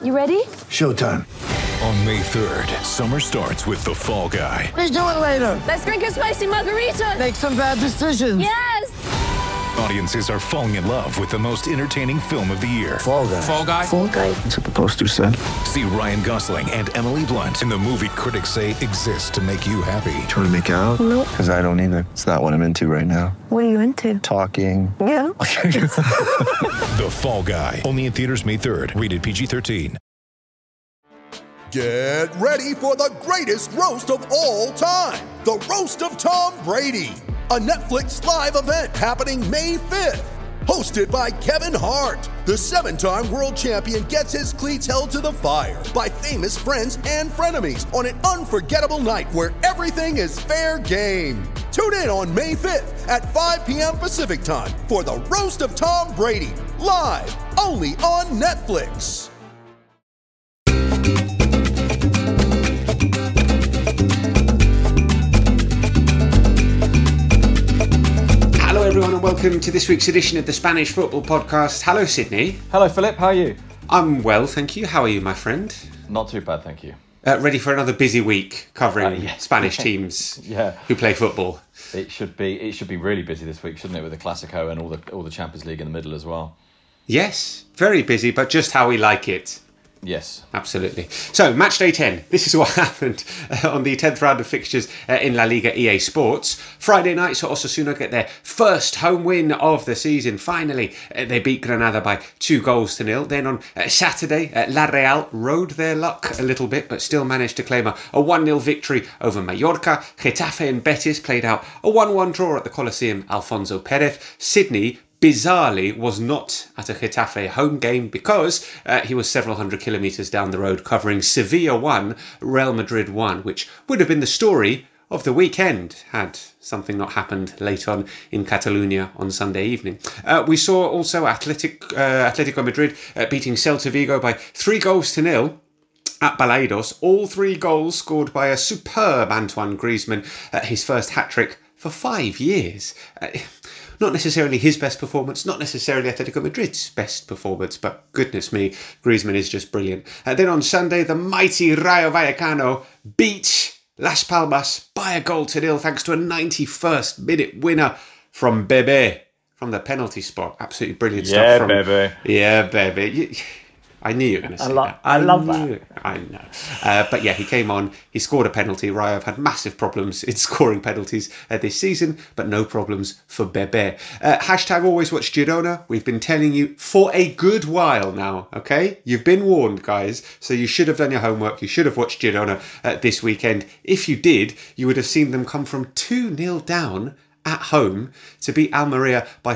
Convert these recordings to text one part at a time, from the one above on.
You ready? Showtime. On May 3rd, summer starts with The Fall Guy. Let's do it later. Let's drink a spicy margarita. Make some bad decisions. Yes! Audiences are falling in love with the most entertaining film of the year. Fall Guy. Fall Guy? Fall Guy. That's what the poster said. See Ryan Gosling and Emily Blunt in the movie critics say exists to make you happy. Trying to make it out? Nope. Because I don't either. It's not what I'm into right now. What are you into? Talking. Yeah. The Fall Guy. Only in theaters May 3rd. Rated PG-13. Get ready for the greatest roast of all time. The Roast of Tom Brady. A Netflix live event happening May 5th. Hosted by Kevin Hart. The 7-time world champion gets his cleats held to the fire by famous friends and frenemies on an unforgettable night where everything is fair game. Tune in on May 5th at 5 p.m. Pacific time for the Roast of Tom Brady. Live only on Netflix. Hello everyone and welcome to this week's edition of the Spanish Football Podcast. Hello Sydney. Hello Philip, how are you? I'm well, thank you. How are you, my friend? Not too bad, thank you. Ready for another busy week covering Yeah. Spanish teams Yeah. who play football. It should be really busy this week, shouldn't it, with the Clasico and all the Champions League in the middle as well. Yes, very busy, but just how we like it. Yes. Absolutely. So, match day 10. This is what happened on the 10th round of fixtures in La Liga EA Sports. Friday night, so Osasuna get their first home win of the season. Finally, they beat Granada by 2-0. Then on Saturday, La Real rode their luck a little bit, but still managed to claim a 1-0 victory over Mallorca. Getafe and Betis played out a 1-1 draw at the Coliseum Alfonso Perez. Sydney bizarrely was not at a Getafe home game because he was several hundred kilometres down the road covering Sevilla 1, Real Madrid 1, which would have been the story of the weekend had something not happened late on in Catalonia on Sunday evening. We saw also Atletico Madrid beating Celta Vigo by 3-0 at Balaidos. All 3 goals scored by a superb Antoine Griezmann, his first hat-trick for 5 years. Not necessarily his best performance, not necessarily Atletico Madrid's best performance, but goodness me, Griezmann is just brilliant. Then on Sunday, the mighty Rayo Vallecano beat Las Palmas by 1-0 thanks to a 91st minute winner from Bebe from the penalty spot. Absolutely brilliant stuff. From Bebe. Yeah, Bebe. I knew you were going to say that. I love that. I know. But yeah, he came on, he scored a penalty. Rayo have had massive problems in scoring penalties this season, but no problems for Bebe. Hashtag always watch Girona. We've been telling you for a good while now, okay? You've been warned, guys, so you should have done your homework. You should have watched Girona this weekend. If you did, you would have seen them come from 2-0 down at home to beat Almeria by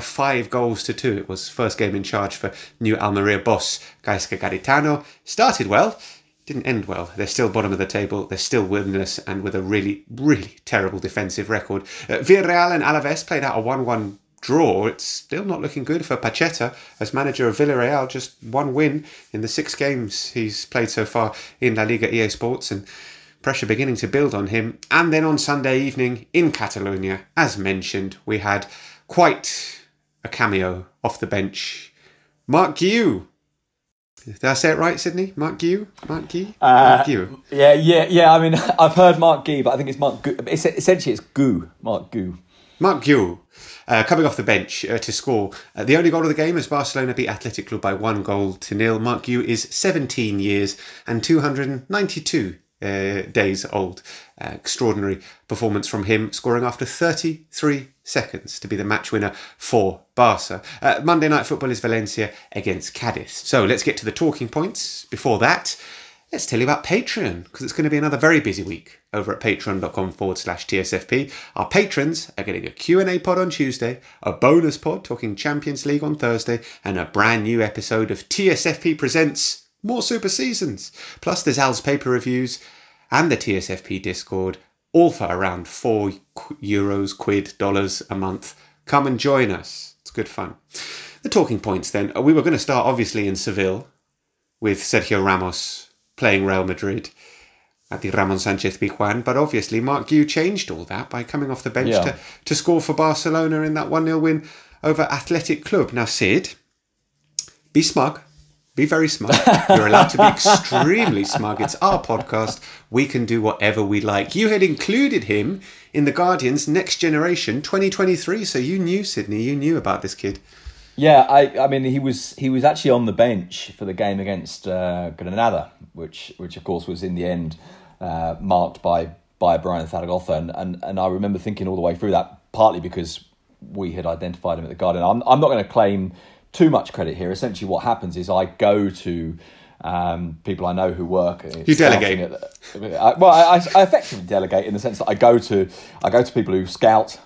5-2. It was first game in charge for new Almeria boss Gaisca Garitano. Started well, didn't end well. They're still bottom of the table, they're still winless and with a really, really terrible defensive record. Villarreal and Alaves played out a 1-1 draw. It's still not looking good for Pacheta as manager of Villarreal. Just 1 win in the 6 games he's played so far in La Liga EA Sports, and pressure beginning to build on him. And then on Sunday evening in Catalonia, as mentioned, we had quite a cameo off the bench. Marc Guiu. Did I say it right, Sydney? Marc Guiu? Marc Guiu? Marc Guiu. Yeah. I mean, I've heard Marc Guiu, but I think it's Marc Gu. Essentially, it's Gu. Marc Guiu. Marc Guiu. Coming off the bench to score the only goal of the game as Barcelona beat Athletic Club by 1-0. Marc Guiu is 17 years and 292 days old. Extraordinary performance from him, scoring after 33 seconds to be the match winner for Barca. Monday Night Football is Valencia against Cadiz. So let's get to the talking points. Before that, let's tell you about Patreon, because it's going to be another very busy week over at patreon.com/TSFP. Our patrons are getting a Q&A pod on Tuesday, a bonus pod talking Champions League on Thursday, and a brand new episode of TSFP Presents More Super Seasons. Plus there's Al's paper reviews and the TSFP Discord, all for around €4, dollars a month. Come and join us. It's good fun. The talking points then. We were going to start obviously in Seville with Sergio Ramos playing Real Madrid at the Ramon Sanchez Pizjuan, but obviously Marc Guiu changed all that by coming off the bench to score for Barcelona in that 1-0 win over Athletic Club. Now Sid, be smug, Be very smug. You're allowed to be extremely smug. It's our podcast. We can do whatever we like. You had included him in the Guardian's Next Generation 2023, so you knew, Sydney. You knew about this kid. Yeah, I mean, he was actually on the bench for the game against Granada, which of course was in the end marked by Brian Zaragoza, and I remember thinking all the way through that, partly because we had identified him at the Guardian. I'm not going to claim too much credit here. Essentially, what happens is I go to people I know who work. You delegate. I effectively delegate in the sense that I go to people who scout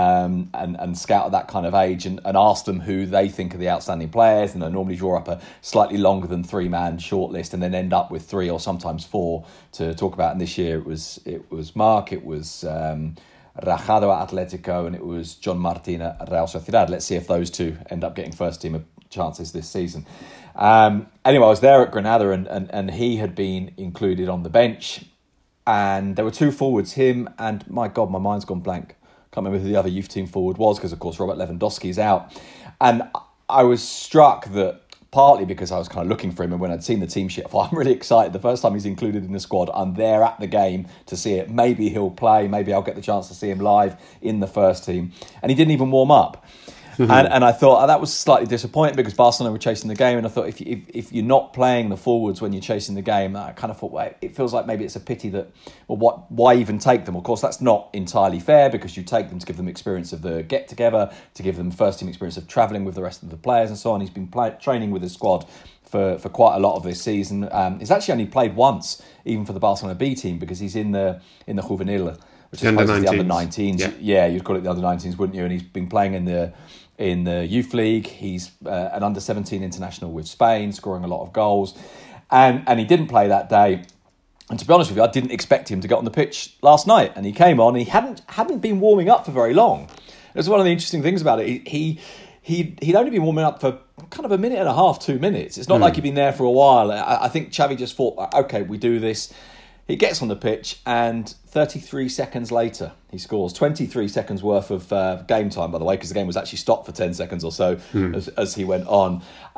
and scout at that kind of age and ask them who they think are the outstanding players, and I normally draw up a slightly longer than 3-man shortlist and then end up with 3 or sometimes 4 to talk about. And this year it was Mark, it was Rajado at Atletico, and it was John Martin at Real Sociedad. Let's see if those two end up getting first team chances this season. Anyway, I was there at Granada and he had been included on the bench, and there were 2 forwards, him and, my God, my mind's gone blank. Can't remember who the other youth team forward was, because of course Robert Lewandowski is out. And I was struck that, partly because I was kind of looking for him, and when I'd seen the team sheet, I thought, I'm really excited. The first time he's included in the squad, I'm there at the game to see it. Maybe he'll play. Maybe I'll get the chance to see him live in the first team. And he didn't even warm up. And I thought that was slightly disappointing, because Barcelona were chasing the game, and I thought if you're not playing the forwards when you're chasing the game, I kind of thought, well, it feels like maybe it's a pity that, well, why even take them? Of course, that's not entirely fair, because you take them to give them experience of the get-together, to give them first team experience of travelling with the rest of the players and so on. He's been training with the squad for quite a lot of this season. He's actually only played once, even for the Barcelona B team, because he's in the Juvenil, which is the under 19s. Yeah, you'd call it the under 19s, wouldn't you? And he's been playing in the youth league. He's an under 17 international with Spain, scoring a lot of goals, and he didn't play that day. And to be honest with you, I didn't expect him to get on the pitch last night. And he came on. And he hadn't been warming up for very long. It was one of the interesting things about it. He'd only been warming up for kind of a minute and a half, 2 minutes. It's not like he'd been there for a while. I think Xavi just thought, okay, we do this. He gets on the pitch, and 33 seconds later, he scores. 23 seconds worth of game time, by the way, because the game was actually stopped for 10 seconds or so as he went on.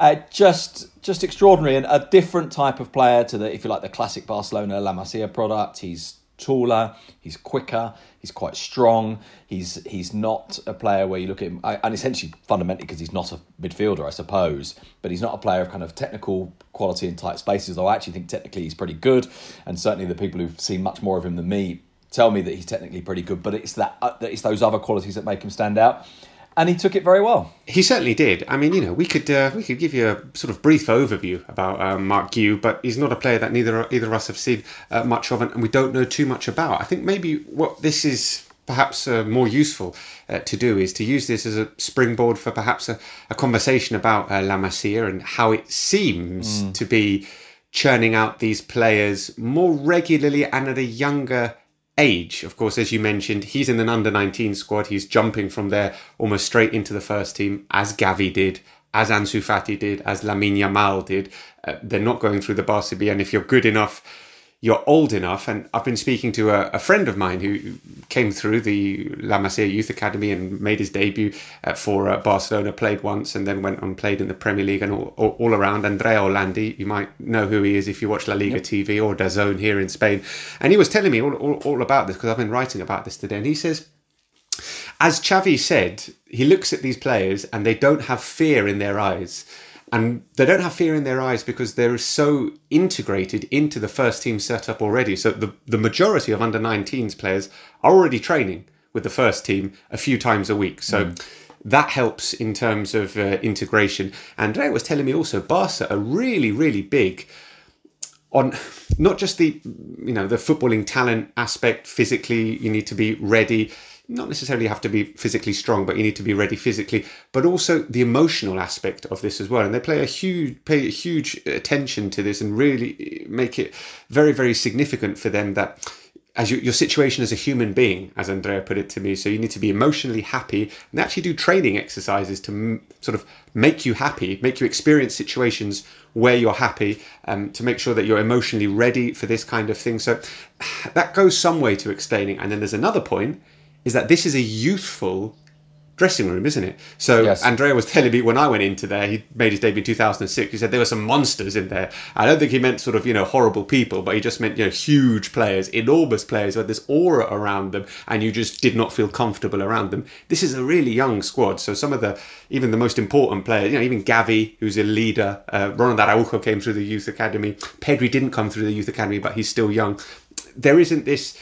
Just extraordinary, and a different type of player to the, if you like, the classic Barcelona La Masia product. He's taller, he's quicker, he's quite strong. He's not a player where you look at him, and essentially fundamentally because he's not a midfielder, I suppose, but he's not a player of kind of technical quality in tight spaces, though I actually think technically he's pretty good, and certainly the people who've seen much more of him than me tell me that he's technically pretty good, but it's it's those other qualities that make him stand out. And he took it very well. He certainly did. I mean, we could give you a sort of brief overview about Marc Guiu, but he's not a player that either of us have seen much of, and we don't know too much about. I think maybe what this is perhaps more useful to do is to use this as a springboard for perhaps a conversation about La Masia and how it seems to be churning out these players more regularly and at a younger age. Of course, as you mentioned, he's in an under-19 squad. He's jumping from there almost straight into the first team, as Gavi did, as Ansu Fati did, as Lamine Yamal did. They're not going through the Barca B, and if you're good enough, you're old enough. And I've been speaking to a friend of mine who came through the La Masia Youth Academy and made his debut for Barcelona, played once, and then went on played in the Premier League and all around. Andrea Orlandi, you might know who he is if you watch La Liga TV or DAZN here in Spain. And he was telling me all about this, because I've been writing about this today. And he says, as Xavi said, he looks at these players and they don't have fear in their eyes. And they don't have fear in their eyes because they're so integrated into the first team setup already. So the majority of under-19s players are already training with the first team a few times a week. So that helps in terms of integration. Andrea was telling me also, Barca are really, really big on not just the footballing talent aspect. Physically, you need to be ready. Not necessarily have to be physically strong, but you need to be ready physically, but also the emotional aspect of this as well. And they pay a huge attention to this and really make it very, very significant for them that as your situation as a human being, as Andrea put it to me, so you need to be emotionally happy, and they actually do training exercises to sort of make you happy, make you experience situations where you're happy, to make sure that you're emotionally ready for this kind of thing. So that goes some way to explaining. And then there's another point, is that this is a youthful dressing room, isn't it? So Yes. Andrea was telling me when I went into there, he made his debut in 2006, he said there were some monsters in there. I don't think he meant sort of, horrible people, but he just meant, huge players, enormous players who had this aura around them and you just did not feel comfortable around them. This is a really young squad. So some of even the most important players, even Gavi, who's a leader, Ronald Araujo came through the youth academy. Pedri didn't come through the youth academy, but he's still young. There isn't this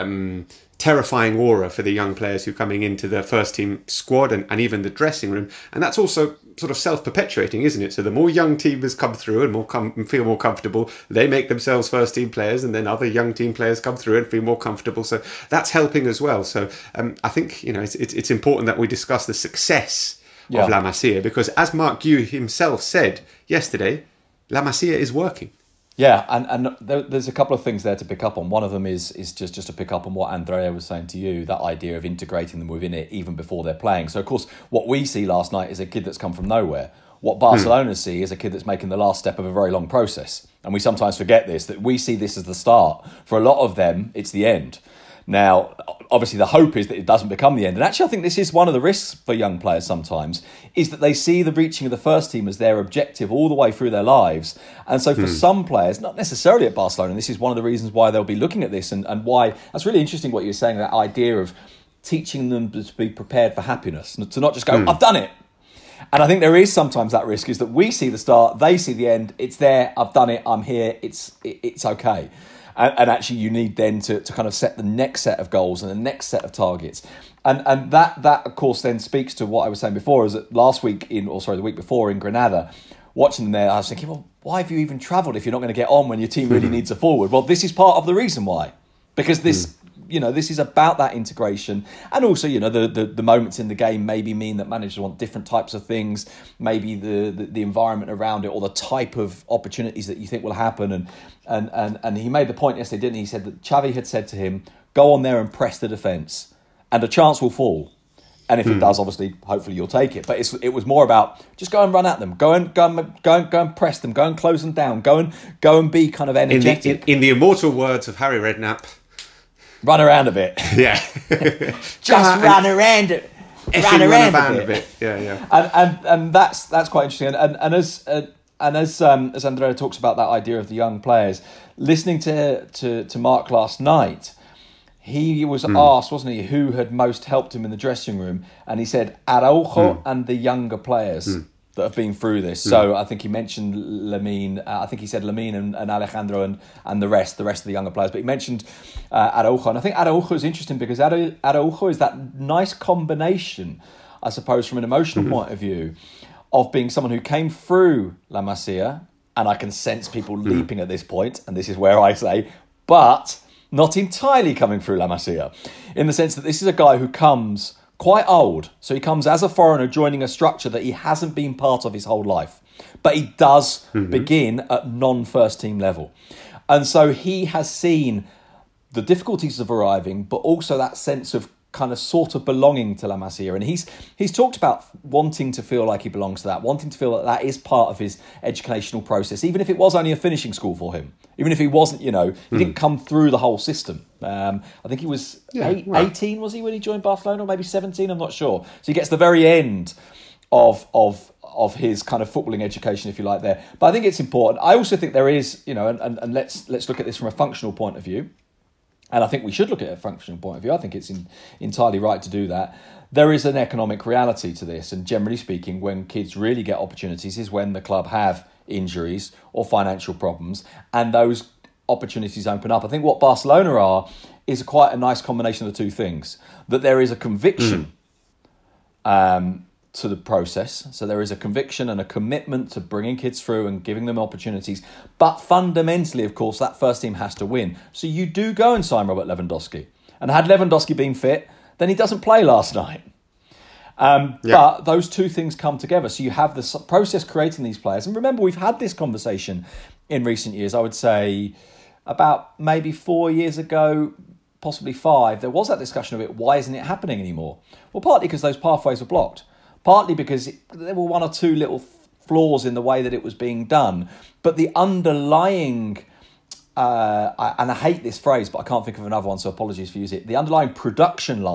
terrifying aura for the young players who are coming into the first team squad and even the dressing room. And that's also sort of self-perpetuating, isn't it? So the more young teamers come through and feel more comfortable, they make themselves first team players, and then other young team players come through and feel more comfortable. So that's helping as well. So I think, it's important that we discuss the success of La Masia, because as Marc Guiu himself said yesterday, La Masia is working. Yeah, and there's a couple of things there to pick up on. One of them is just to pick up on what Andrea was saying to you, that idea of integrating them within it even before they're playing. So, of course, what we see last night is a kid that's come from nowhere. What Barcelona see is a kid that's making the last step of a very long process. And we sometimes forget this, that we see this as the start. For a lot of them, it's the end. Now, obviously, the hope is that it doesn't become the end. And actually, I think this is one of the risks for young players sometimes, is that they see the reaching of the first team as their objective all the way through their lives. And so for some players, not necessarily at Barcelona, and this is one of the reasons why they'll be looking at this and why, that's really interesting what you're saying, that idea of teaching them to be prepared for happiness, to not just go, I've done it. And I think there is sometimes that risk, is that we see the start, they see the end, it's there, I've done it, I'm here, it's okay. And actually, you need then to kind of set the next set of goals and the next set of targets. And that of course, then speaks to what I was saying before, is that the week before in Granada, watching them there, I was thinking, well, why have you even travelled if you're not going to get on when your team really needs a forward? Well, this is part of the reason why. Because this is about that integration. And also, the moments in the game maybe mean that managers want different types of things, maybe the environment around it or the type of opportunities that you think will happen. And he made the point yesterday, didn't he? He said that Xavi had said to him, go on there and press the defence and a chance will fall. And if it does, obviously, hopefully you'll take it. But it was more about just go and run at them, go and press them, go and close them down, go and be kind of energetic. In the immortal words of Harry Redknapp, run around a bit. Yeah. Just run around it. Run around a bit. Yeah. And that's quite interesting. And as Andrea talks about that idea of the young players, listening to Mark last night, he was asked, wasn't he, who had most helped him in the dressing room, and he said Araujo and the younger players that have been through this. So I think he mentioned Lamine. I think he said Lamine and Alejandro and the rest of the younger players. But he mentioned Araujo. And I think Araujo is interesting because Araujo is that nice combination, I suppose, from an emotional point of view, of being someone who came through La Masia. And I can sense people leaping at this point. And this is where I say, but not entirely coming through La Masia, in the sense that this is a guy who comes quite old. So he comes as a foreigner joining a structure that he hasn't been part of his whole life. But he does begin at non-first team level. And so he has seen the difficulties of arriving, but also that sense of kind of sort of belonging to La Masia. And he's talked about wanting to feel like he belongs to that, wanting to feel that is part of his educational process, even if it was only a finishing school for him. Even if he wasn't, he didn't come through the whole system. I think he was 18, was he, when he joined Barcelona, or maybe 17, I'm not sure. So he gets the very end of his kind of footballing education, if you like, there. But I think it's important. I also think there is, and let's look at this from a functional point of view. And I think we should look at it from a functional point of view. I think it's entirely right to do that. There is an economic reality to this. And generally speaking, when kids really get opportunities is when the club have injuries or financial problems, and those opportunities open up. I think what Barcelona are is quite a nice combination of the two things. That there is a conviction to the process. So there is a conviction and a commitment to bringing kids through and giving them opportunities. But fundamentally, of course, that first team has to win. So you do go and sign Robert Lewandowski. And had Lewandowski been fit, then he doesn't play last night. But those two things come together. So you have the process creating these players. And remember, we've had this conversation in recent years. I would say about maybe 4 years ago, possibly 5, there was that discussion of it. Why isn't it happening anymore? Well, partly because those pathways were blocked. Partly because there were one or two little flaws in the way that it was being done. But the underlying, and I hate this phrase, but I can't think of another one, so apologies for using it. The underlying production line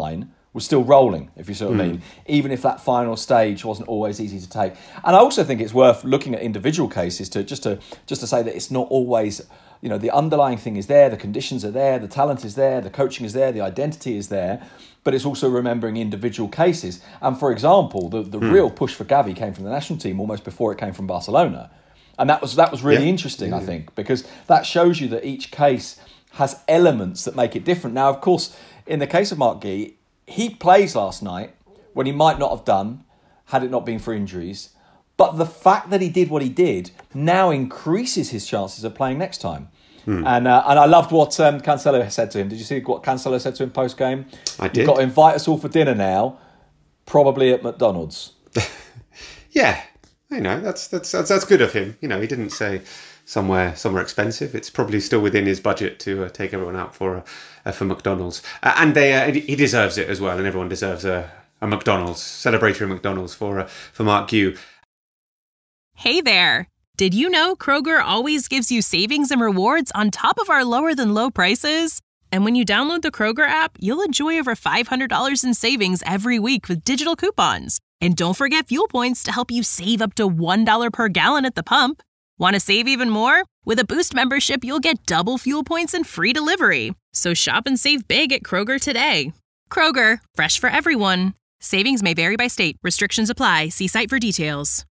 was still rolling, if you see what I mean, even if that final stage wasn't always easy to take. And I also think it's worth looking at individual cases to say that it's not always, the underlying thing is there, the conditions are there, the talent is there, the coaching is there, the identity is there, but it's also remembering individual cases. And for example, the real push for Gavi came from the national team almost before it came from Barcelona. And that was really interesting, I think, because that shows you that each case has elements that make it different. Now, of course, in the case of Marc Guéhi, he plays last night when he might not have done had it not been for injuries. But the fact that he did what he did now increases his chances of playing next time. And I loved what Cancelo said to him. Did you see what Cancelo said to him post-game? I did. You've got to invite us all for dinner now, probably at McDonald's. Yeah, that's good of him. He didn't say somewhere expensive. It's probably still within his budget to take everyone out for McDonald's, and he deserves it as well. And everyone deserves a McDonald's, celebratory McDonald's for Marc Guéhi. Hey there. Did you know Kroger always gives you savings and rewards on top of our lower than low prices? And when you download the Kroger app, you'll enjoy over $500 in savings every week with digital coupons. And don't forget fuel points to help you save up to $1 per gallon at the pump. Want to save even more? With a Boost membership, you'll get double fuel points and free delivery. So shop and save big at Kroger today. Kroger, fresh for everyone. Savings may vary by state. Restrictions apply. See site for details.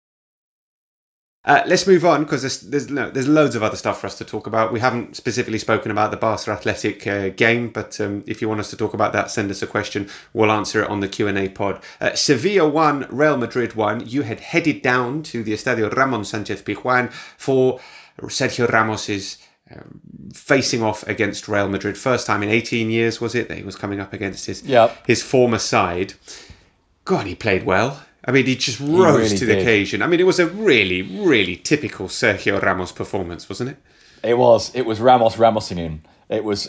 Let's move on, because there's loads of other stuff for us to talk about. We haven't specifically spoken about the Barca Athletic game, but if you want us to talk about that, send us a question. We'll answer it on the Q&A pod. Sevilla 1, Real Madrid 1. You had headed down to the Estadio Ramón Sánchez Pizjuán for Sergio Ramos's facing off against Real Madrid. First time in 18 years, was it, that he was coming up against his former side. God, he played well. I mean, he just rose to the occasion. I mean, it was a really, really typical Sergio Ramos performance, wasn't it? It was Ramosing him. It was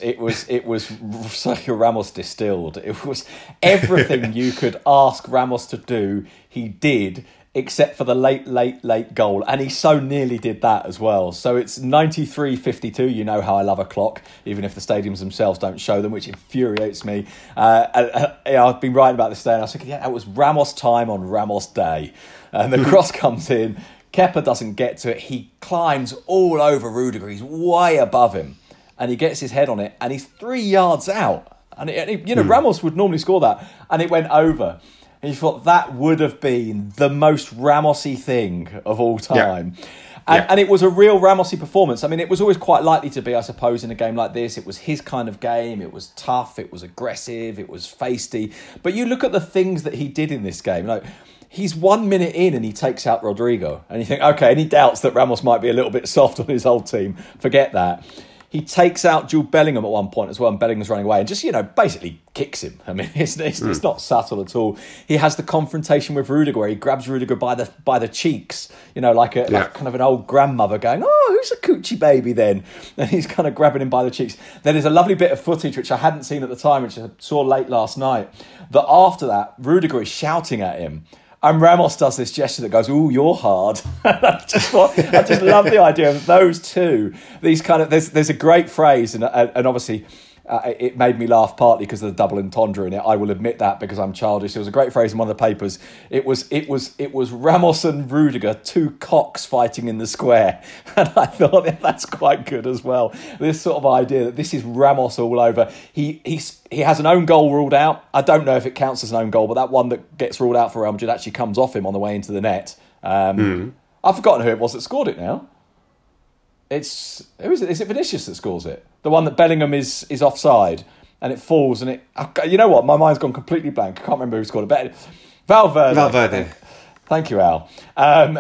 Sergio Ramos distilled. It was everything you could ask Ramos to do, he did, except for the late goal. And he so nearly did that as well. So it's 93-52. You know how I love a clock, even if the stadiums themselves don't show them, which infuriates me. I've been writing about this today, and I was thinking, it was Ramos time on Ramos day. And the cross comes in. Kepa doesn't get to it. He climbs all over Rudiger. He's way above him. And he gets his head on it, and he's 3 yards out. And Ramos would normally score that. And it went over. And you thought that would have been the most Ramosy thing of all time. Yeah. And it was a real Ramosy performance. I mean, it was always quite likely to be, I suppose, in a game like this. It was his kind of game. It was tough. It was aggressive. It was feisty. But you look at the things that he did in this game. He's 1 minute in and he takes out Rodrigo. And you think, okay, any doubts that Ramos might be a little bit soft on his old team? Forget that. He takes out Jude Bellingham at one point as well, and Bellingham's running away and just, basically kicks him. I mean, it's not subtle at all. He has the confrontation with Rudiger where he grabs Rudiger by the cheeks, like kind of an old grandmother going, oh, who's a coochie baby then? And he's kind of grabbing him by the cheeks. Then there's a lovely bit of footage, which I hadn't seen at the time, which I saw late last night, that after that, Rudiger is shouting at him. And Ramos does this gesture that goes, "Ooh, you're hard." I just love the idea of those two. These kind of there's a great phrase, and obviously it made me laugh partly because of the double entendre in it. I will admit that because I'm childish. There was a great phrase in one of the papers. It was Ramos and Rudiger, two cocks fighting in the square, and I thought that's quite good as well. This sort of idea that this is Ramos all over. He has an own goal ruled out. I don't know if it counts as an own goal, but that one that gets ruled out for Real Madrid actually comes off him on the way into the net. I've forgotten who it was that scored it now. Is it Vinicius that scores it? The one that Bellingham is offside and it falls and it... You know what? My mind's gone completely blank. I can't remember who scored it. But Valverde. Thank you, Al. And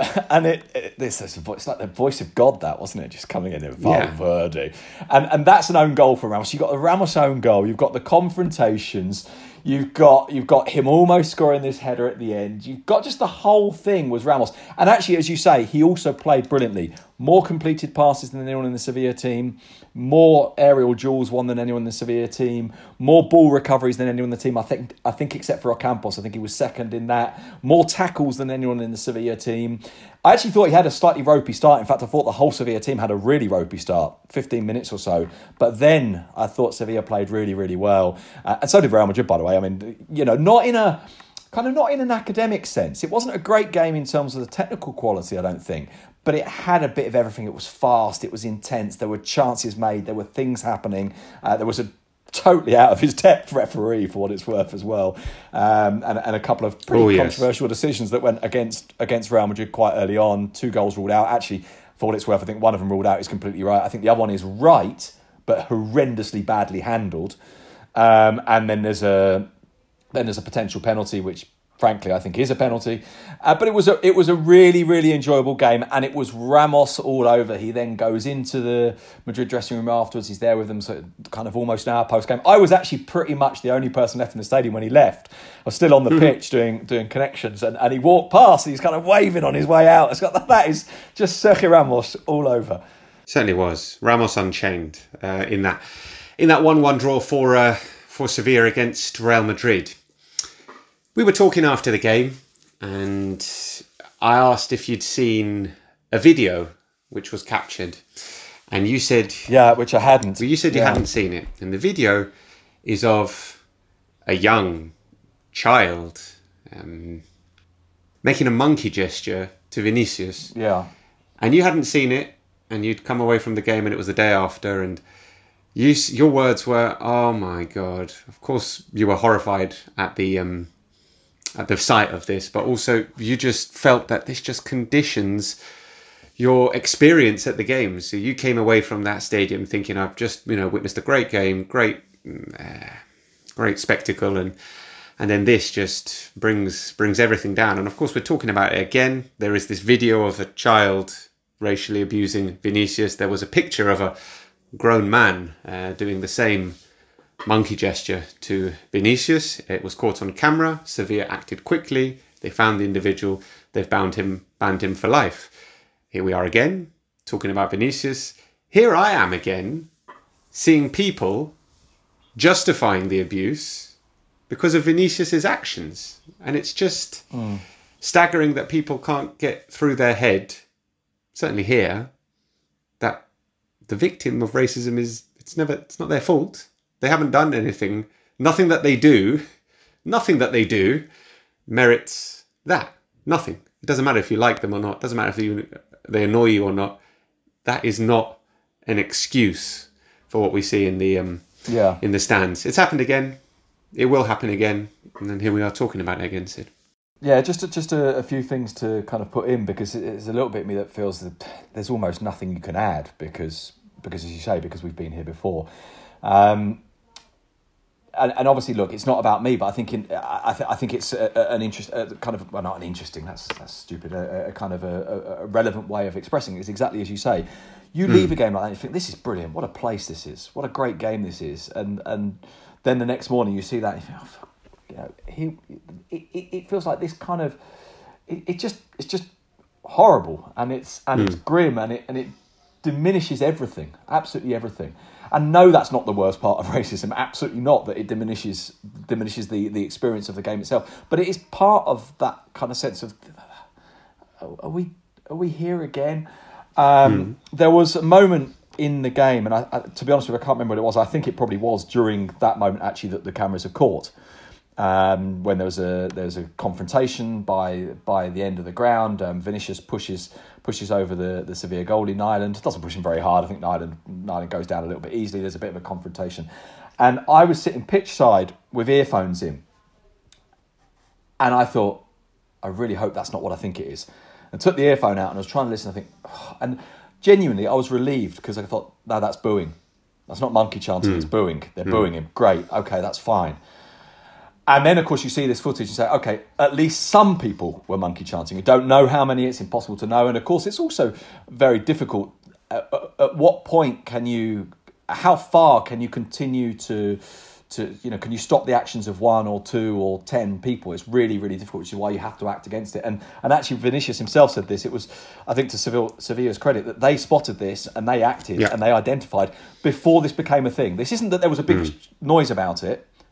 it's like the voice of God, that, wasn't it? Just coming in there, Valverde. Yeah. And that's an own goal for Ramos. You've got the Ramos own goal. You've got the confrontations. You've got him almost scoring this header at the end. You've got just the whole thing was Ramos. And actually, as you say, he also played brilliantly. More completed passes than anyone in the Sevilla team. More aerial duels won than anyone in the Sevilla team. More ball recoveries than anyone in the team. I think except for Ocampos, I think he was second in that. More tackles than anyone in the Sevilla team. I actually thought he had a slightly ropey start. In fact, I thought the whole Sevilla team had a really ropey start, 15 minutes or so. But then I thought Sevilla played really, really well. And so did Real Madrid, by the way. I mean, not in an academic sense. It wasn't a great game in terms of the technical quality, I don't think. But it had a bit of everything. It was fast. It was intense. There were chances made. There were things happening. There was a totally out of his depth referee, for what it's worth, as well, and a couple of pretty controversial decisions that went against Real Madrid quite early on. 2 goals ruled out. Actually, for what it's worth, I think one of them ruled out is completely right. I think the other one is right, but horrendously badly handled. And then there's a potential penalty, which frankly I think is a penalty. But it was a really, really enjoyable game, and it was Ramos all over. He then goes into the Madrid dressing room afterwards. He's there with them, so kind of almost an hour post game. I was actually pretty much the only person left in the stadium when he left. I was still on the pitch doing connections, and he walked past. He's kind of waving on his way out. That is just Sergio Ramos all over. Certainly was Ramos unchained in that 1-1 draw for Sevilla against Real Madrid. We were talking after the game, and I asked if you'd seen a video which was captured, and you said... Yeah, which I hadn't. Well, you said you hadn't seen it. And the video is of a young child making a monkey gesture to Vinicius. Yeah. And you hadn't seen it, and you'd come away from the game, and it was the day after, and your words were, "Oh my God." Of course, you were horrified at the sight of this, but also you just felt that this just conditions your experience at the game. So you came away from that stadium thinking, I've just witnessed a great game, great spectacle, and then this just brings everything down. And of course, we're talking about it again. There is this video of a child racially abusing Vinicius. There was a picture of a grown man doing the same monkey gesture to Vinicius. It was caught on camera. Sevilla acted quickly. They found the individual. They've banned him for life. Here we are again, talking about Vinicius. Here I am again, seeing people justifying the abuse because of Vinicius's actions. And it's just staggering that people can't get through their head, certainly here, that the victim of racism it's not their fault. They haven't done anything. Nothing that they do merits that. Nothing. It doesn't matter if you like them or not. It doesn't matter if they annoy you or not. That is not an excuse for what we see in the stands. It's happened again. It will happen again. And then here we are talking about it again, Sid. Yeah, just a few things to kind of put in, because it's a little bit me that feels that there's almost nothing you can add because as you say, because we've been here before. And obviously, look, it's not about me, but I think it's an interest, kind of, well, not an interesting. That's stupid. A kind of a relevant way of expressing it. It's exactly as you say. You leave a game like that and you think, this is brilliant. What a place this is. What a great game this is. And then the next morning you see that and you think, it feels like this kind of. It's just horrible, and it's grim, and it diminishes everything, absolutely everything. And no, that's not the worst part of racism. Absolutely not. That it diminishes the experience of the game itself. But it is part of that kind of sense of, are we here again? There was a moment in the game, and I, to be honest with you, I can't remember what it was. I think it probably was during that moment actually that the cameras are caught. When there was a confrontation by the end of the ground, Vinicius pushes over the Sevilla goalie, Nyland. Doesn't push him very hard. I think Nyland goes down a little bit easily. There's a bit of a confrontation. And I was sitting pitch side with earphones in. And I thought, I really hope that's not what I think it is. And took the earphone out and I was trying to listen. I think, and genuinely I was relieved, because I thought, no, that's booing. That's not monkey chanting, it's booing. They're booing him. Great. Okay, that's fine. And then, of course, you see this footage and say, okay, at least some people were monkey chanting. You don't know how many, it's impossible to know. And, of course, it's also very difficult. At what point how far can you continue to can you stop the actions of 1 or 2 or 10 people? It's really, really difficult, which is why you have to act against it. And actually, Vinicius himself said this. It was, I think, to Sevilla's credit, that they spotted this and they acted and they identified before this became a thing. This isn't that there was a big noise about it.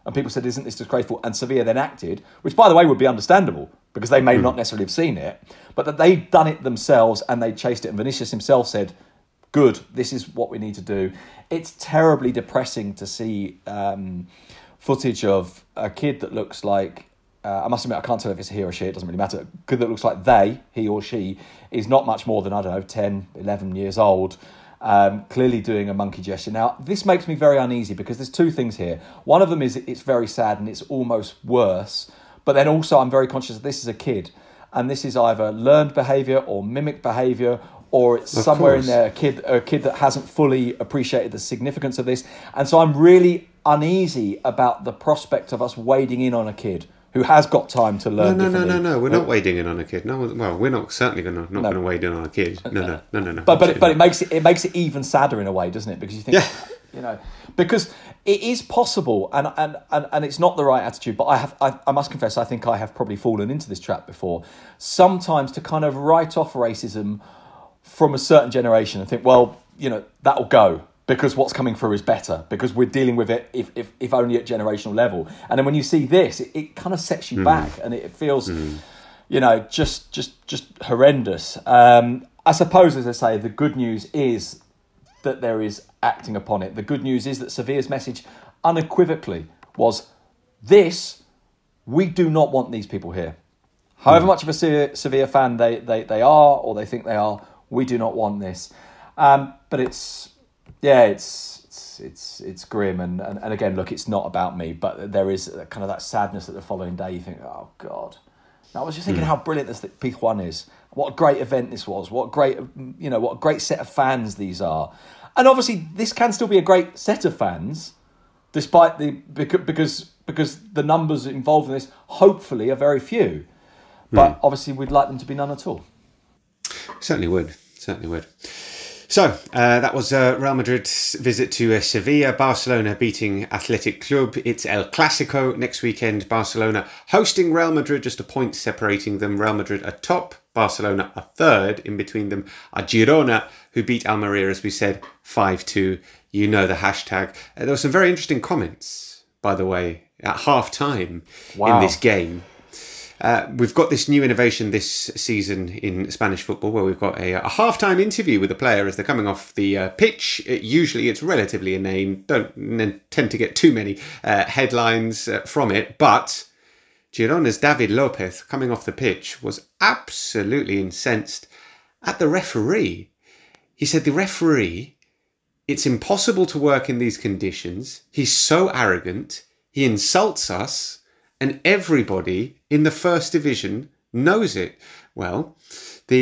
And people said, isn't this disgraceful? And Sevilla then acted, which, by the way, would be understandable because they may not necessarily have seen it, but that they'd done it themselves and they chased it. And Vinicius himself said, good, this is what we need to do. It's terribly depressing to see footage of a kid that looks like, I must admit, I can't tell if it's a he or she, it doesn't really matter. A kid that looks like he or she, is not much more than, 10, 11 years old, clearly doing a monkey gesture. Now, this makes me very uneasy because there's two things here. One of them is it's very sad and it's almost worse, but then also I'm very conscious that this is a kid, and this is either learned behaviour or mimic behaviour, or it's somewhere in there a kid that hasn't fully appreciated the significance of this. And so I'm really uneasy about the prospect of us wading in on a kid who has got time to learn. No. We're not wading in on a kid. No, well, we're not certainly going to wade in on a kid. No. But it makes it even sadder in a way, doesn't it? Because you think, because it is possible, and it's not the right attitude. But I must confess, I think I have probably fallen into this trap before. Sometimes to kind of write off racism from a certain generation and think, well, that'll go because what's coming through is better because we're dealing with it if only at generational level. And then when you see this, it kind of sets you back and it feels, just horrendous. I suppose, as I say, the good news is that there is acting upon it. The good news is that Sevilla's message unequivocally was this: we do not want these people here. However much of a Sevilla fan they are or they think they are, we do not want this. But it's grim. And again, look, it's not about me, but there is kind of that sadness that the following day you think, oh, God. Now, I was just thinking how brilliant this P1 is. What a great event this was. What a great set of fans these are. And obviously, this can still be a great set of fans, despite because the numbers involved in this, hopefully, are very few. But obviously, we'd like them to be none at all. Certainly would. So, that was Real Madrid's visit to Sevilla. Barcelona beating Athletic Club. It's El Clasico next weekend. Barcelona hosting Real Madrid, just a point separating them. Real Madrid are top, Barcelona are third. In between them are Girona, who beat Almeria, as we said, 5-2. You know the hashtag. There were some very interesting comments, by the way, at half-time in this game. We've got this new innovation this season in Spanish football where we've got a half-time interview with a player as they're coming off the pitch. Usually it's relatively inane, don't tend to get too many headlines from it, but Girona's David Lopez coming off the pitch was absolutely incensed at the referee. He said, the referee, it's impossible to work in these conditions. He's so arrogant. He insults us. And everybody in the first division knows it. Well, the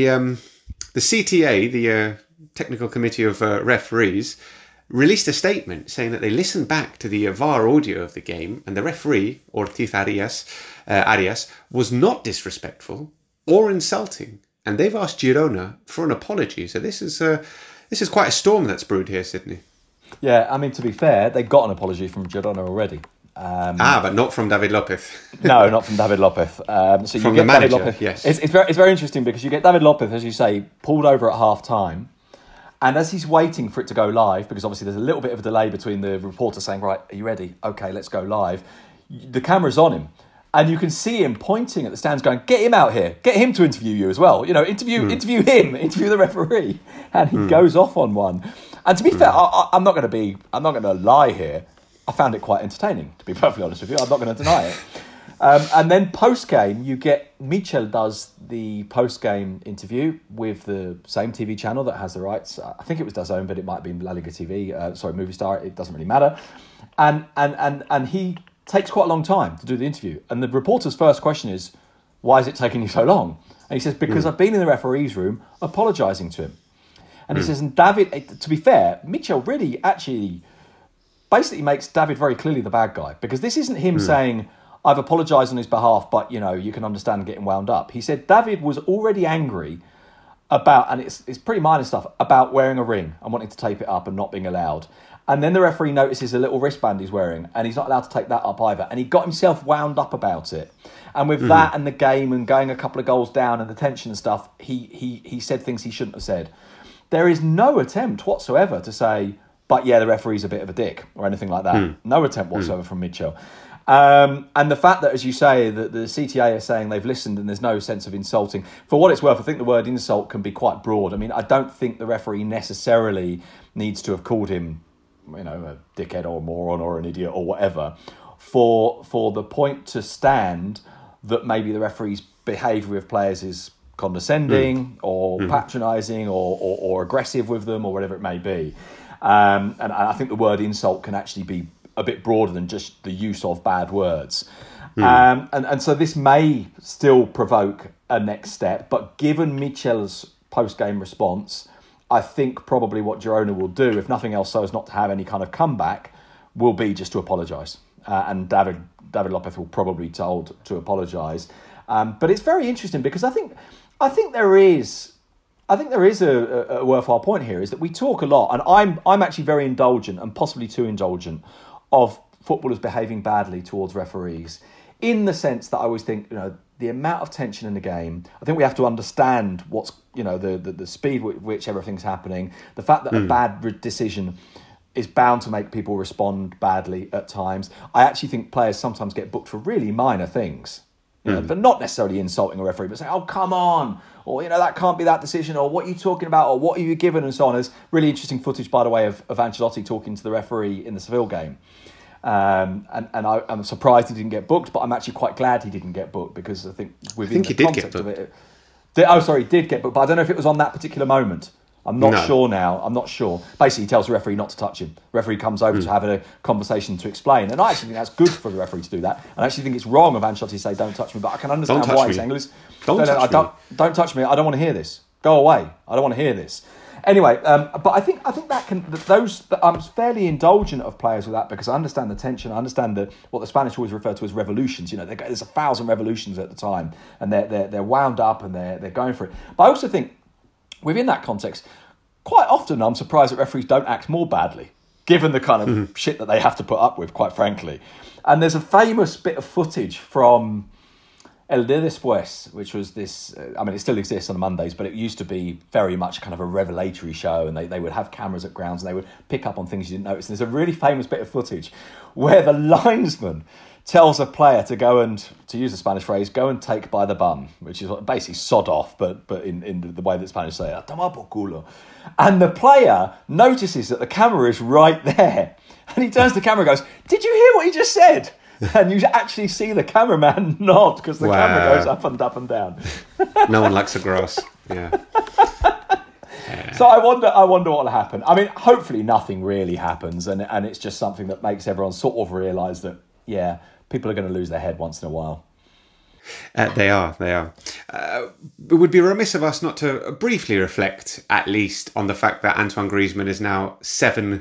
CTA, the Technical Committee of Referees, released a statement saying that they listened back to the VAR audio of the game, and the referee, Ortiz Arias, was not disrespectful or insulting. And they've asked Girona for an apology. So this is quite a storm that's brewed here, Sydney. Yeah, I mean, to be fair, they got an apology from Girona already. But not from David Lopez. No, not from David Lopez. So from you get the manager, David Lopez. yes. It's very interesting because you get David Lopez, as you say, pulled over at half-time. And as he's waiting for it to go live, because obviously there's a little bit of a delay between the reporter saying, right, are you ready? Okay, let's go live. The camera's on him. And you can see him pointing at the stands going, get him out here. Get him to interview you as well. Interview him. Interview the referee. And he goes off on one. And to be fair, I'm not going to lie here. I found it quite entertaining, to be perfectly honest with you. I'm not going to deny it. And then post-game, you get... Michel does the post-game interview with the same TV channel that has the rights. I think it was DAZN, but it might be La Liga TV. Movistar. It doesn't really matter. And he takes quite a long time to do the interview. And the reporter's first question is, why is it taking you so long? And he says, because I've been in the referee's room apologising to him. And he says, and David... To be fair, Michel really actually... basically makes David very clearly the bad guy, because this isn't him saying, I've apologised on his behalf, but, you can understand getting wound up. He said David was already angry about, and it's pretty minor stuff, about wearing a ring and wanting to tape it up and not being allowed. And then the referee notices a little wristband he's wearing, and he's not allowed to take that up either. And he got himself wound up about it. And with that and the game and going a couple of goals down and the tension and stuff, he said things he shouldn't have said. There is no attempt whatsoever to say, but yeah, the referee's a bit of a dick or anything like that. No attempt whatsoever from Mitchell. And the fact that, as you say, that the CTA are saying they've listened and there's no sense of insulting. For what it's worth, I think the word insult can be quite broad. I mean, I don't think the referee necessarily needs to have called him, a dickhead or a moron or an idiot or whatever, for the point to stand that maybe the referee's behaviour with players is condescending or patronising or aggressive with them or whatever it may be. And I think the word insult can actually be a bit broader than just the use of bad words. And so this may still provoke a next step, but given Michel's post-game response, I think probably what Girona will do, if nothing else so as not to have any kind of comeback, will be just to apologise. And David Lopez will probably be told to apologise. But it's very interesting because I think there is a worthwhile point here, is that we talk a lot, and I'm actually very indulgent and possibly too indulgent of footballers behaving badly towards referees, in the sense that I always think, the amount of tension in the game. I think we have to understand what's, the speed with which everything's happening, the fact that a bad decision is bound to make people respond badly at times. I actually think players sometimes get booked for really minor things, but not necessarily insulting a referee, but saying, "Oh, come on," or that can't be that decision, or "What are you talking about?" or "What are you given?" and so on. There's really interesting footage, by the way, of Ancelotti talking to the referee in the Seville game. And I'm surprised he didn't get booked, but I'm actually quite glad he didn't get booked, because I think within the context of it... he did get booked, but I don't know if it was on that particular moment. I'm not sure now. I'm not sure. Basically, he tells the referee not to touch him. The referee comes over to have a conversation to explain. And I actually think that's good for the referee to do that. And I actually think it's wrong of Ancelotti to say, "Don't touch me." But I can understand why he's saying, "Don't touch me. I don't want to hear this. Go away. I don't want to hear this." Anyway, but I think I'm fairly indulgent of players with that, because I understand the tension. I understand what the Spanish always refer to as revolutions. There's 1,000 revolutions at the time, and they're wound up and they're going for it. But I also think, within that context, quite often I'm surprised that referees don't act more badly, given the kind of shit that they have to put up with, quite frankly. And there's a famous bit of footage from El Día Después, which was this... it still exists on Mondays, but it used to be very much kind of a revelatory show, and they would have cameras at grounds, and they would pick up on things you didn't notice. And there's a really famous bit of footage where the linesman tells a player to go and, to use the Spanish phrase, go and take by the bum, which is basically sod off, but in the way that Spanish say, "Toma por culo." And the player notices that the camera is right there, and he turns to the camera and goes, "Did you hear what he just said?" And you actually see the cameraman nod, because the camera goes up and down. No one likes the grass. Yeah. So I wonder what will happen. Hopefully nothing really happens, and it's just something that makes everyone sort of realise that, people are going to lose their head once in a while. They are. It would be remiss of us not to briefly reflect, at least, on the fact that Antoine Griezmann is now 7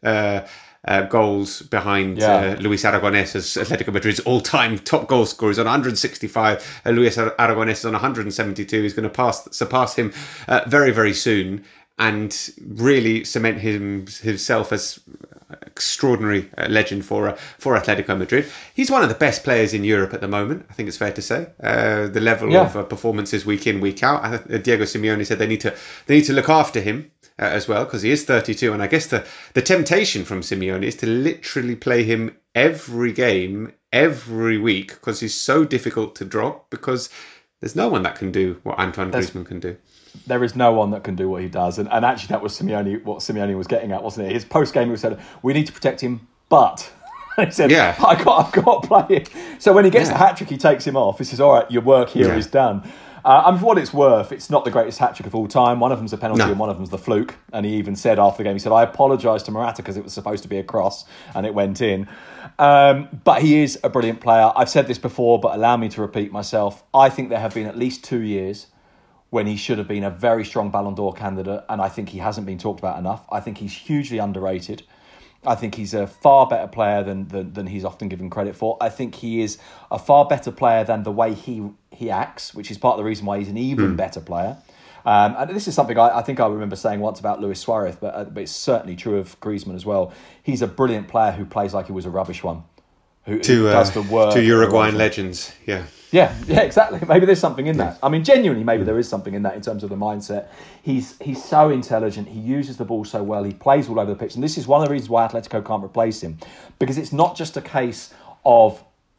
goals behind Luis Aragonés as Atletico Madrid's all-time top goal scorer. He's on 165. Luis Aragonés is on 172. He's going to surpass him very, very soon, and really cement himself as extraordinary legend for Atletico Madrid. He's one of the best players in Europe at the moment, I think it's fair to say. The level of performances week in, week out. Diego Simeone said they need to look after him as well, because he is 32, and I guess the temptation from Simeone is to literally play him every game, every week, because he's so difficult to drop, because there's no one that can do what Antoine Griezmann can do. There is no one that can do what he does. And actually that was what Simeone was getting at, wasn't it? His post-game, he said, "We need to protect him, but..." He said, I've got to play him. So when he gets the hat-trick, he takes him off. He says, "All right, your work here is done." For what it's worth, it's not the greatest hat-trick of all time. One of them's a penalty and one of them's the fluke. And he even said after the game, he said, "I apologise to Morata because it was supposed to be a cross and it went in." But he is a brilliant player. I've said this before, but allow me to repeat myself. I think there have been at least 2 years when he should have been a very strong Ballon d'Or candidate, and I think he hasn't been talked about enough. I think he's hugely underrated. I think he's a far better player than he's often given credit for. I think he is a far better player than the way he acts, which is part of the reason why he's an even better player. And this is something I think I remember saying once about Luis Suarez, but it's certainly true of Griezmann as well. He's a brilliant player who plays like he was a rubbish one. Who does the work. 2 Uruguayan legends, Yeah, exactly. Maybe there's something in that. Genuinely, maybe there is something in that in terms of the mindset. He's so intelligent. He uses the ball so well. He plays all over the pitch. And this is one of the reasons why Atletico can't replace him. Because it's not just a case of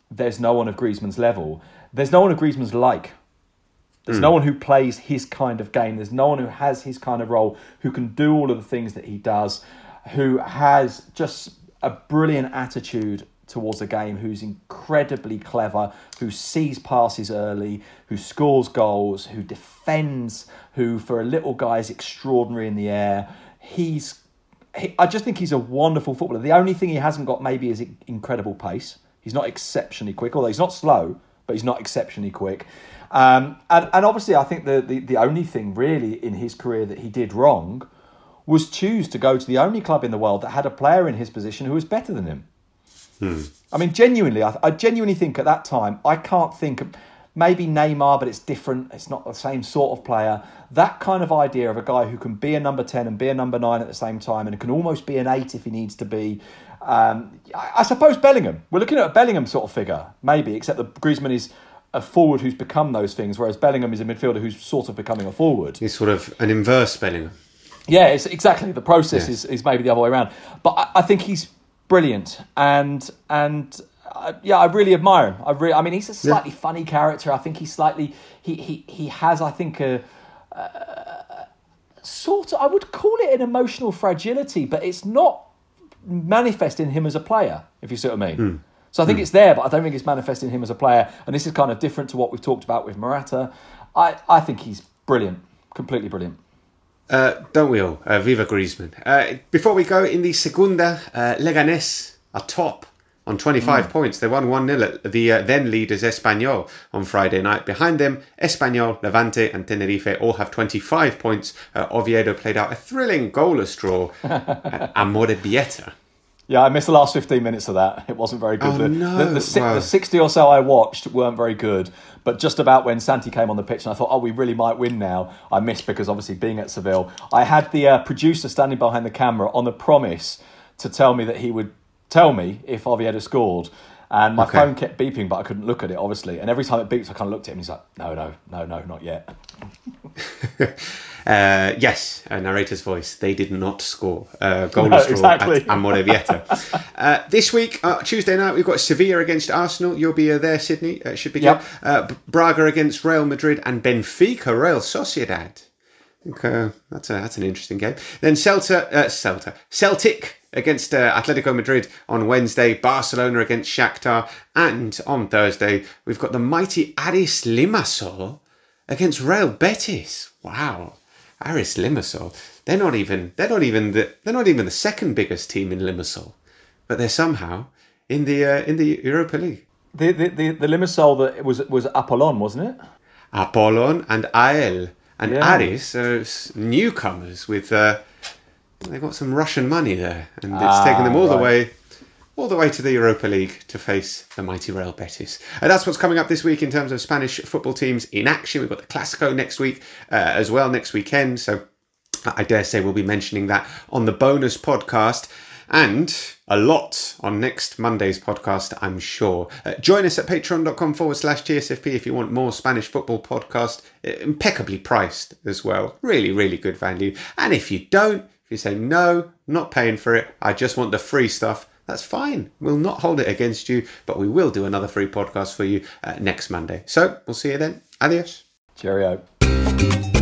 there's no one of Griezmann's level. There's no one of Griezmann's like. There's no one who plays his kind of game. There's no one who has his kind of role, who can do all of the things that he does, who has just a brilliant attitude towards the game, who's incredibly clever, who sees passes early, who scores goals, who defends, who for a little guy is extraordinary in the air. I just think he's a wonderful footballer. The only thing he hasn't got maybe is incredible pace. He's not exceptionally quick, although he's not slow, but he's not exceptionally quick. And obviously I think the only thing really in his career that he did wrong was choose to go to the only club in the world that had a player in his position who was better than him. I mean, genuinely, I genuinely think at that time, I can't think of maybe Neymar, but it's different. It's not the same sort of player. That kind of idea of a guy who can be a number 10 and be a number 9 at the same time and can almost be an 8 if he needs to be. I suppose Bellingham. We're looking at a Bellingham sort of figure, maybe, except that Griezmann is a forward who's become those things, whereas Bellingham is a midfielder who's sort of becoming a forward. He's sort of an inverse Bellingham. Yeah, it's exactly. The process is maybe the other way around. But I think he's brilliant, and I really admire him. I mean, he's a slightly funny character. I think he's slightly he has, I think, a sort of, I would call it an emotional fragility, but it's not manifest in him as a player, if you see what I mean. So I think it's there, but I don't think it's manifest in him as a player. And this is kind of different to what we've talked about with Morata. I think he's brilliant, completely brilliant. Don't we all? Viva Griezmann. Before we go, in the Segunda, Leganés are top on 25 points. They won 1-0 at the then leaders Espanyol on Friday night. Behind them, Espanyol, Levante and Tenerife all have 25 points. Oviedo played out a thrilling goalless draw at Amorebieta. Yeah, I missed the last 15 minutes of that. It wasn't very good. Oh, no. The 60 or so I watched weren't very good. But just about when Santi came on the pitch and I thought, we really might win now, I missed because obviously being at Seville. I had the producer standing behind the camera on the promise to tell me that he would tell me if Oviedo scored. And my phone kept beeping, but I couldn't look at it, obviously. And every time it beeps, I kind of looked at him and he's like, no, not yet. Yes, a narrator's voice. They did not score. Goalless draw at Amorebieta. This week, Tuesday night, we've got Sevilla against Arsenal. You'll be there, Sydney. Should be good. Braga against Real Madrid and Benfica, Real Sociedad. I think that's an interesting game. Then Celtic against Atletico Madrid on Wednesday, Barcelona against Shakhtar, and on Thursday we've got the mighty Aris Limassol against Real Betis. Wow, Aris Limassol. They're not even the second biggest team in Limassol, but they're somehow in the Europa League. The Limassol that was Apollon, wasn't it? Apollon and AEL and Aris are newcomers with. They've got some Russian money there, and it's taken them all the way to the Europa League to face the mighty Real Betis. That's what's coming up this week in terms of Spanish football teams in action. We've got the Clásico next week as well, next weekend. So I dare say we'll be mentioning that on the bonus podcast. And a lot on next Monday's podcast, I'm sure. Join us at patreon.com/GSFP if you want more Spanish football podcast, impeccably priced as well. Really, really good value. And if you don't, if you say, no, not paying for it, I just want the free stuff, that's fine. We'll not hold it against you, but we will do another free podcast for you next Monday. So we'll see you then. Adios. Cheerio.